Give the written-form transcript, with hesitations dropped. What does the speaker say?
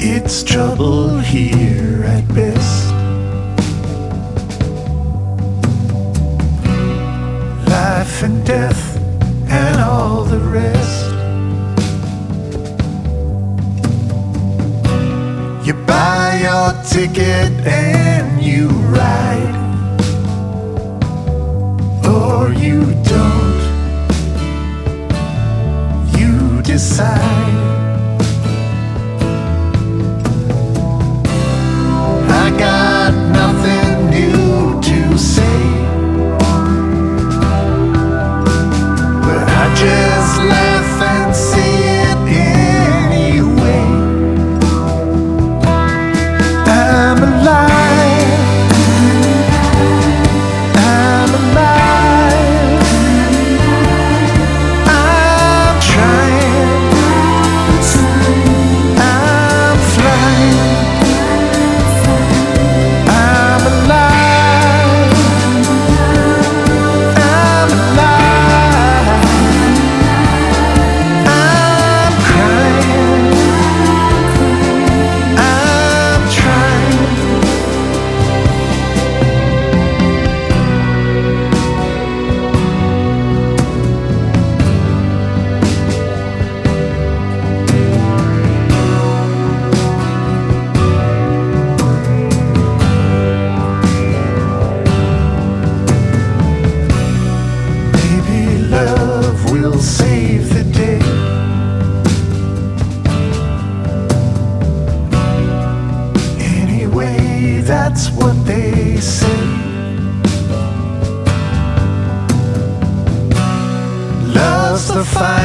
It's trouble here at best. Life and death and all the rest. You buy your ticket and you ride, or you don't. You decide. I got nothing new to say, but I just laugh and say it anyway. I'm alive. I'm alive. I'm trying. I'm flying. I'm alive. I'm alive. I'm crying. I'm trying. Maybe love will save the day. Anyway, that's what they say. Love's the fire.